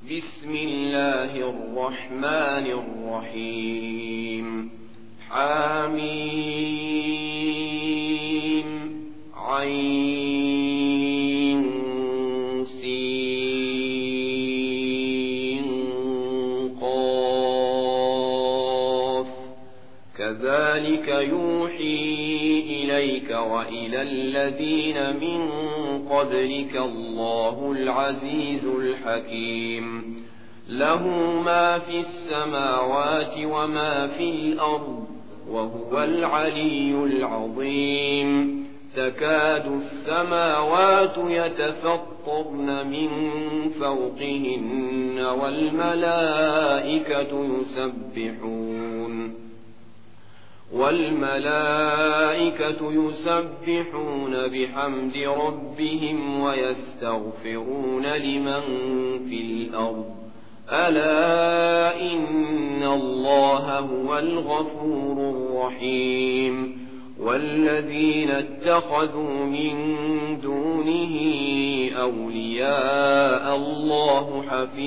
بسم الله الرحمن الرحيم. حميم عين سين قاف كذلك يوحي إليك وإلى الذين من قبلك الله العزيز الحكيم. له ما في السماوات وما في الأرض وهو العلي العظيم. تكاد السماوات يتفطرن من فوقهن والملائكة يسبحون بحمد ربهم ويستغفرون لمن في الأرض. ألا إن الله هو الغفور الرحيم. والذين اتخذوا من دونه أولياء الله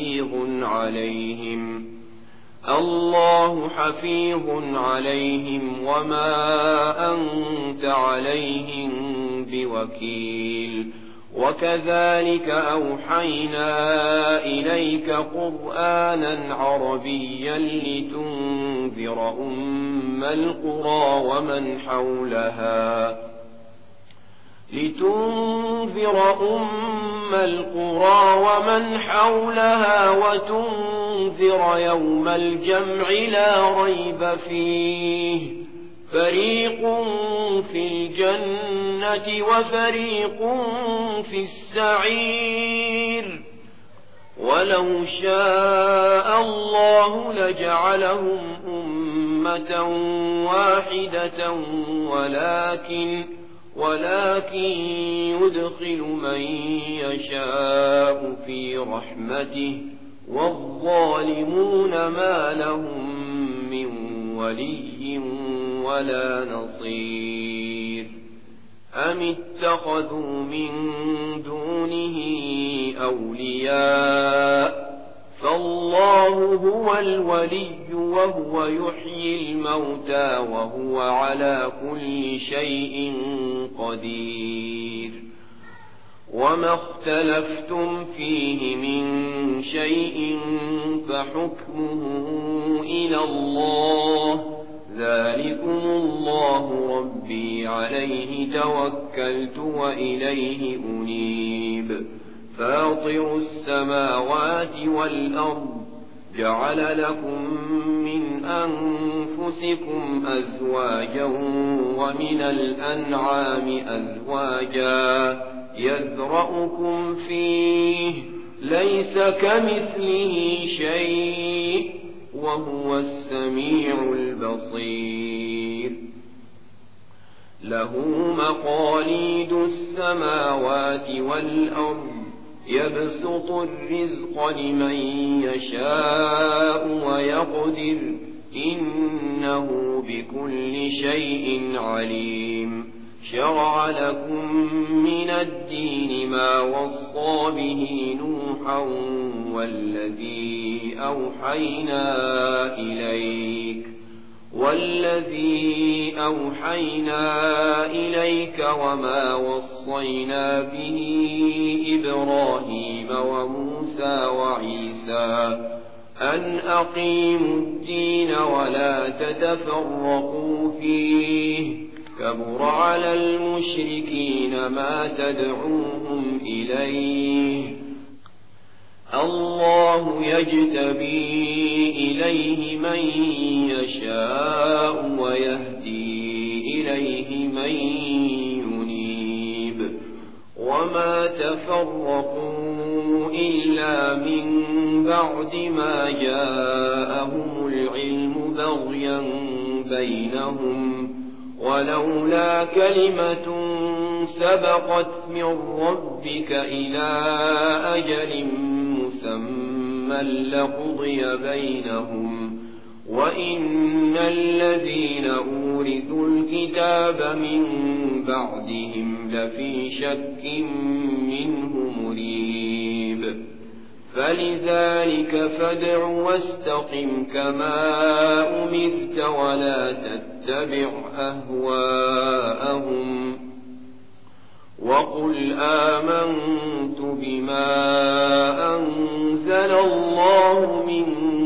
حفيظ عليهم وما أنت عليهم بوكيل. وكذلك أوحينا إليك قرآنا عربيا لتنذر أم القرى ومن حولها وتنذر يوم الجمع لا ريب فيه. فريق في الجنة وفريق في السعير. ولو شاء الله لجعلهم أمة واحدة ولكن يدخل من يشاء في رحمته والظالمون ما لهم من ولي ولا نصير. أم اتخذوا من دونه أولياء فالله هو الولي وهو يحيي الموتى وهو على كل شيء قدير. وما اختلفتم فيه من شيء فحكمه إلى الله. ذلكم الله ربي عليه توكلت وإليه أنيب. فاطر السماوات والأرض جعل لكم من أنفسكم أزواجا ومن الأنعام أزواجا يذرأكم فيه ليس كمثله شيء وهو السميع البصير. له مقاليد السماوات والأرض يبسط الرزق لمن يشاء ويقدر إنه بكل شيء عليم. شرع لكم من الدين ما وصى به نوحا والذي أوحينا إليك وما وصينا به إبراهيم وموسى وعيسى أن أقيموا الدين ولا تتفرقوا فيه. كبر على المشركين ما تدعوهم إليه. الله يجتبي إليه من يشاء ويهدي إليه من ينيب. وما تفرقوا إلا من بعد ما جاءهم العلم بغيا بينهم ولولا كلمة سبقت من ربك إلى أجل مسمى لقضي بينهم وإن الذين أورثوا الكتاب من بعدهم لفي شك منه مريب. فلذلك فادع واستقم كما أمرت ولا تتبع أهواءهم وقل آمنت بما أنزل الله من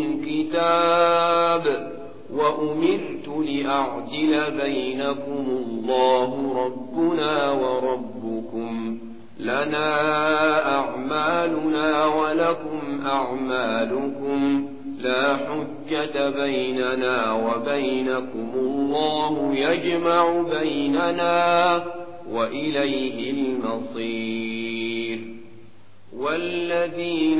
كتاب وأمرت لأعدل بينكم الله ربنا وربكم لنا أعمالنا ولكم أعمالكم لا حجة بيننا وبينكم الله يجمع بيننا وإليه المصير والذين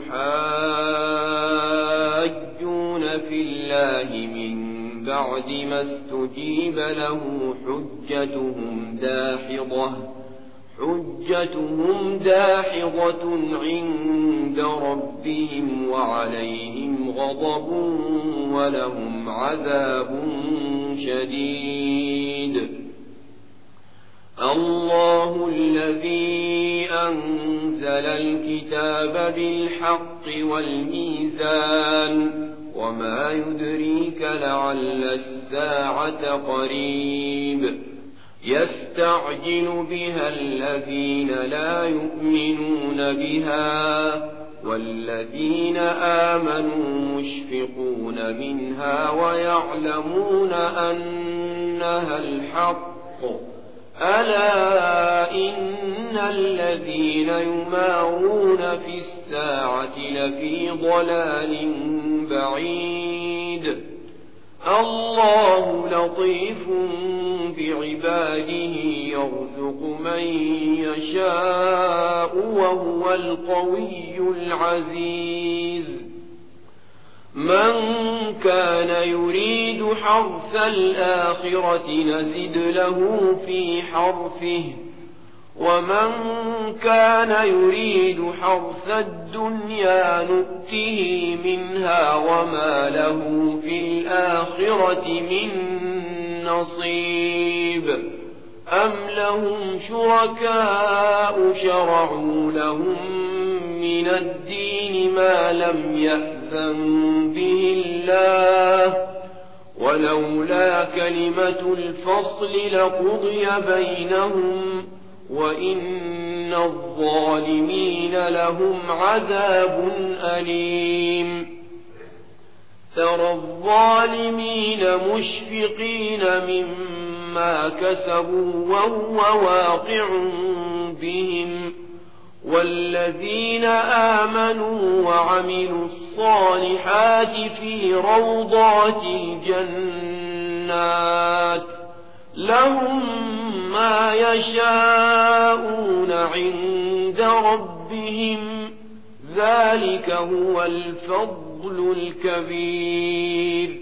يحاجون في الله من بعد ما استجيب له حجتهم داحضة عند ربهم وعليهم غضب ولهم عذاب شديد الله الذي أنزل الكتاب بالحق والميزان وما يدريك لعل الساعة قريب يستعجل بها الذين لا يؤمنون بها والذين آمنوا مشفقون منها ويعلمون أنها الحق ألا إن الذين يمارون في الساعة لفي ضلال بعيد الله لطيف بعباده يرزق من يشاء وهو القوي العزيز من كان يريد حرث الآخرة نزد له في حرثه ومن كان يريد حرث الدنيا نؤته منها وما له في الآخرة من نصيب أم لهم شركاء شرعوا لهم من الدين ما لم يأذن به الله ولولا كلمة الفصل لقضي بينهم وإن الظالمين لهم عذاب أليم ترى الظالمين مشفقين مما كسبوا وهو واقع بهم والذين آمنوا وعملوا الصالحات في روضات الجنات لهم ما يشاءون عند ربهم ذلك هو الفضل الكبير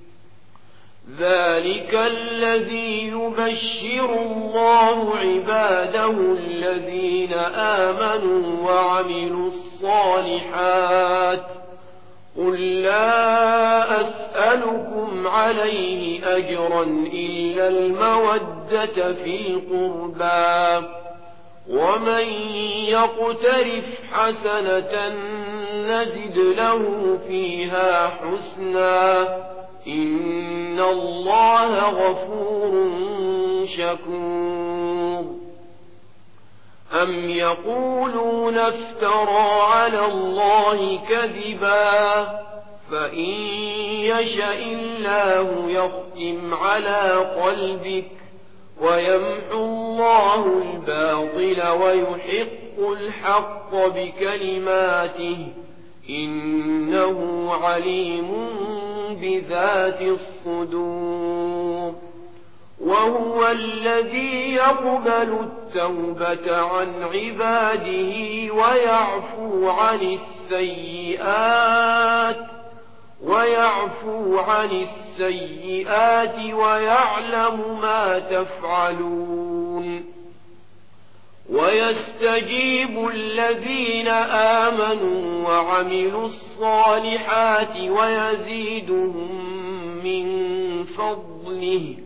ذلك الذي يبشر الله عباده الذين آمنوا وعملوا الصالحات قل لا أسألكم عليه أجرا إلا المودة في القربى ومن يقترف حسنة نزد له فيها حسنا إن الله غفور شكور أم يقولون افترى على الله كذبا فإن يشأ الله يختم على قلبك ويمحو الله الباطل ويحق الحق بكلماته إنه عليم بذات الصدور وهو الذي يقبل التوبة عن عباده ويعفو عن السيئات ويعلم ما تفعلون ويستجيب الذين آمنوا وعملوا الصالحات ويزيدهم من فضله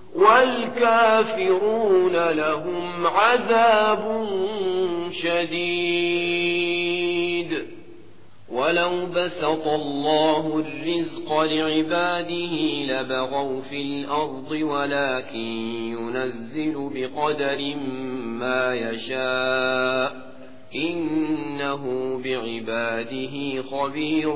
والكافرون لهم عذاب شديد ولو بسط الله الرزق لعباده لبغوا في الأرض ولكن ينزل بقدر ما يشاء إنه بعباده خبير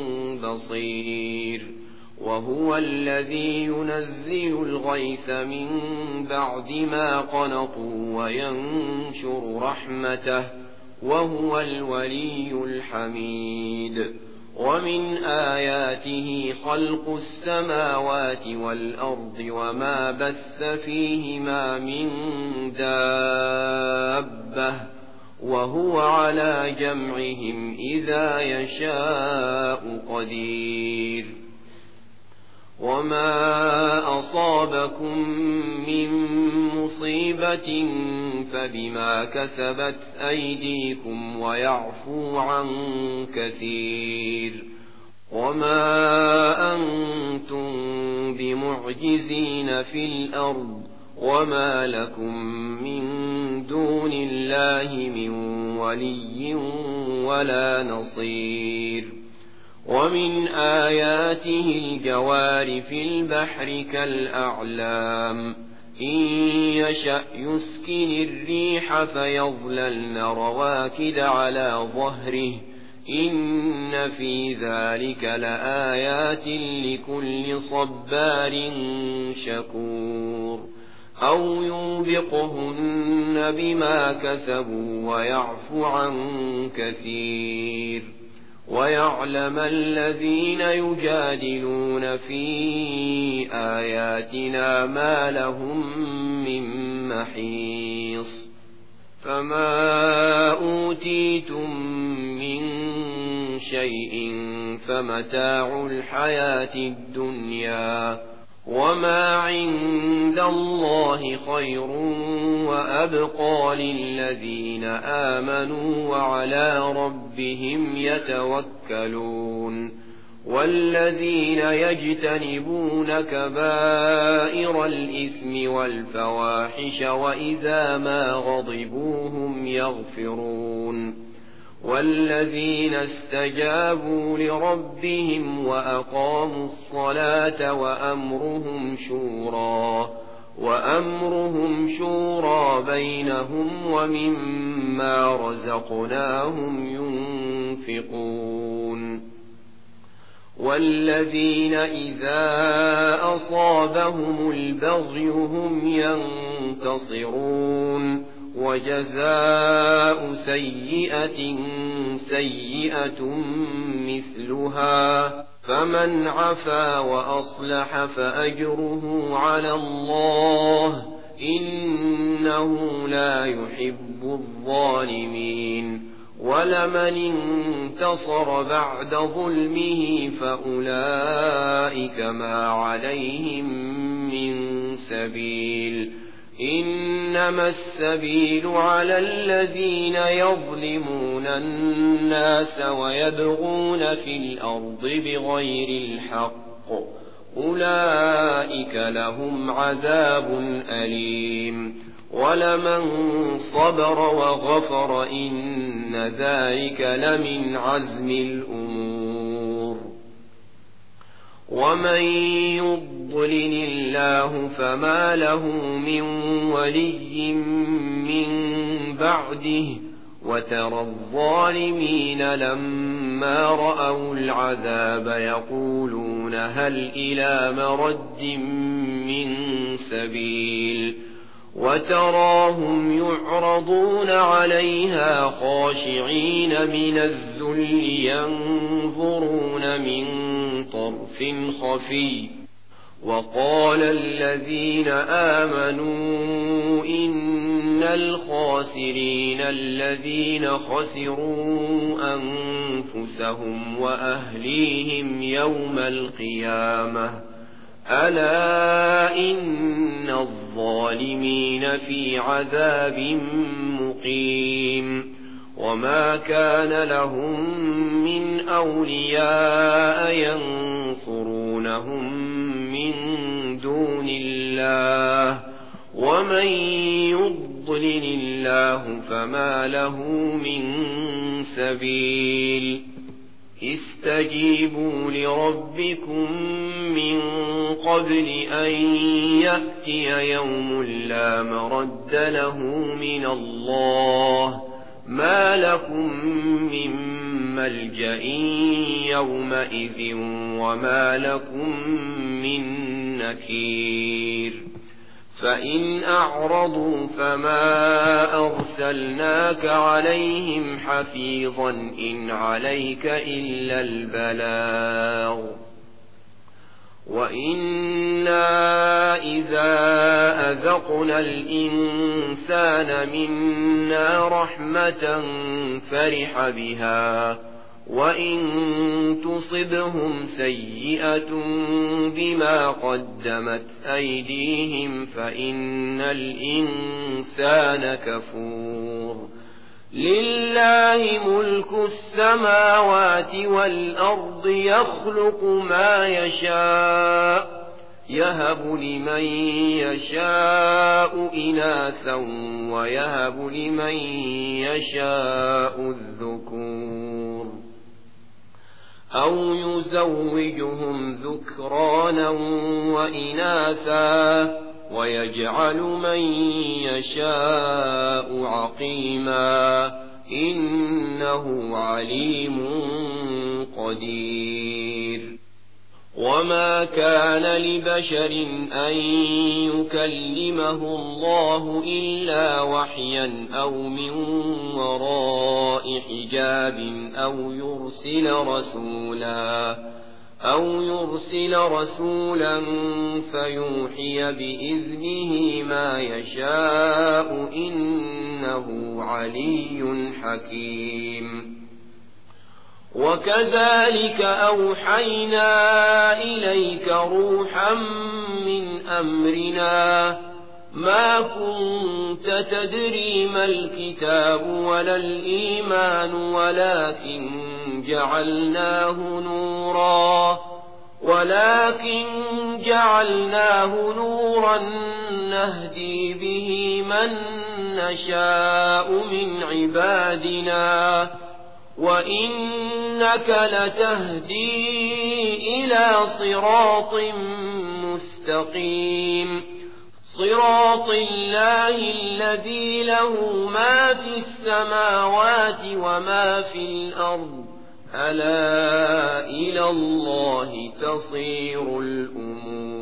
بصير وهو الذي ينزل الغيث من بعد ما قنطوا وينشر رحمته وهو الولي الحميد ومن آياته خلق السماوات والأرض وما بث فيهما من دابة وهو على جمعهم إذا يشاء قدير وما أصابكم من مصيبة فبما كسبت أيديكم ويعفو عن كثير وما أنتم بمعجزين في الأرض وما لكم من دون الله من ولي ولا نصير ومن آياته الجوار في البحر كالأعلام إن يشأ يسكن الريح فيظللن رواكد على ظهره إن في ذلك لآيات لكل صبار شكور أو يوبقهن بما كسبوا ويعفو عن كثير ويعلم الذين يجادلون في آياتنا ما لهم من محيص فما أوتيتم من شيء فمتاع الحياة الدنيا وما عند الله خير وأبقى للذين آمنوا وعلى ربهم يتوكلون والذين يجتنبون كبائر الإثم والفواحش وإذا ما غضبوا هم يغفرون والذين استجابوا لربهم وأقاموا الصلاة وأمرهم شورى بينهم ومما رزقناهم ينفقون والذين إذا أصابهم البغي هم ينتصرون وجزاء سيئة سيئة مثلها فمن عفا وأصلح فأجره على الله إنه لا يحب الظالمين ولمن انتصر بعد ظلمه فأولئك ما عليهم من سبيل إنما السبيل على الذين يظلمون الناس ويبغون في الأرض بغير الحق أولئك لهم عذاب أليم ولمن صبر وغفر إن ذلك لمن عزم الأمور ومن يضلل الله فما له من ولي من بعده وترى الظالمين لما رأوا العذاب يقولون هل إلى مرد من سبيل وتراهم يعرضون عليها خاشعين من الذل ينظرون من طرف خفي وقال الذين آمنوا إن الخاسرين الذين خسروا أنفسهم وأهليهم يوم القيامة ألا إن الظالمين في عذاب مقيم وما كان لهم من أولياء ينصرونهم من دون الله ومن يضلل الله فما له من سبيل استجيبوا لربكم من قبل أن يأتي يوم لا مرد له من الله ما لكم من ملجأ يومئذ وما لكم من نكير فإن أعرضوا فما أرسلناك عليهم حفيظا إن عليك إلا البلاغ وإنا إذا أذقنا الإنسان منا رحمة فرح بها وإن تصبهم سيئة بما قدمت أيديهم فإن الإنسان كفور لله ملك السماوات والأرض يخلق ما يشاء يهب لمن يشاء إناثا ويهب لمن يشاء الذكور أو يزوجهم ذكرانا وإناثا ويجعل من يشاء عقيما إنه عليم قدير وما كان لبشر أن يكلمه الله إلا وحيا أو من وراء حجاب أو يرسل رسولا فيوحي بإذنه ما يشاء إنه علي حكيم وكذلك أوحينا إليك روحا من أمرنا ما كنت تدري ما الكتاب ولا الإيمان ولكن جعلناه نورا نهدي به من نشاء من عبادنا وإنك لتهدي إلى صراط مستقيم صراط الله الذي له ما في السماوات وما في الأرض ألا إلى الله تصير الأمور